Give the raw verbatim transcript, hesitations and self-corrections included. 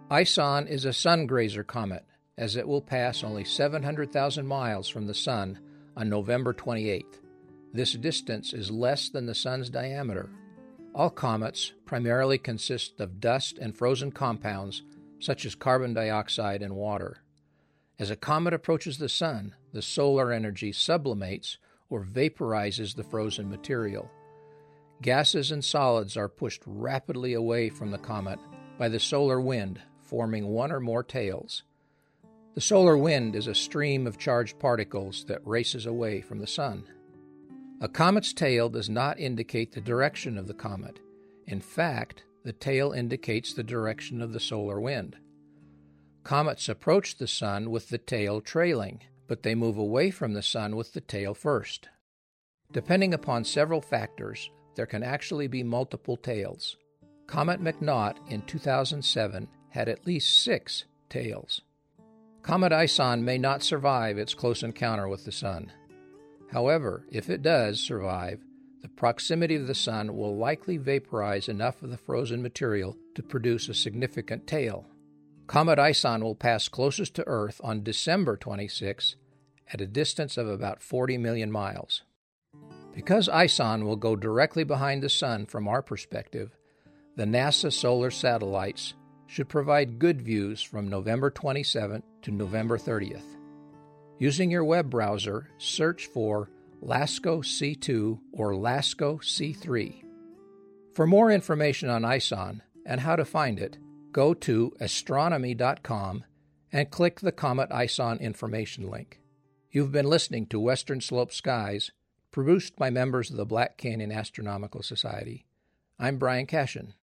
ISON is a sun-grazer comet, as it will pass only seven hundred thousand miles from the Sun on November twenty-eighth. This distance is less than the Sun's diameter. All comets primarily consist of dust and frozen compounds such as carbon dioxide and water. As a comet approaches the Sun, the solar energy sublimates or vaporizes the frozen material. Gases and solids are pushed rapidly away from the comet by the solar wind, forming one or more tails. The solar wind is a stream of charged particles that races away from the Sun. A comet's tail does not indicate the direction of the comet. In fact, the tail indicates the direction of the solar wind. Comets approach the Sun with the tail trailing, but they move away from the Sun with the tail first. Depending upon several factors, there can actually be multiple tails. Comet McNaught in two thousand seven had at least six tails. Comet ISON may not survive its close encounter with the Sun. However, if it does survive, the proximity of the Sun will likely vaporize enough of the frozen material to produce a significant tail. Comet ISON will pass closest to Earth on December twenty-sixth at a distance of about forty million miles. Because ISON will go directly behind the Sun from our perspective, the NASA solar satellites should provide good views from November twenty-seventh to November thirtieth. Using your web browser, search for LASCO C two or LASCO C three. For more information on ISON and how to find it, go to astronomy dot com and click the Comet ISON information link. You've been listening to Western Slope Skies, produced by members of the Black Canyon Astronomical Society. I'm Brian Cashin.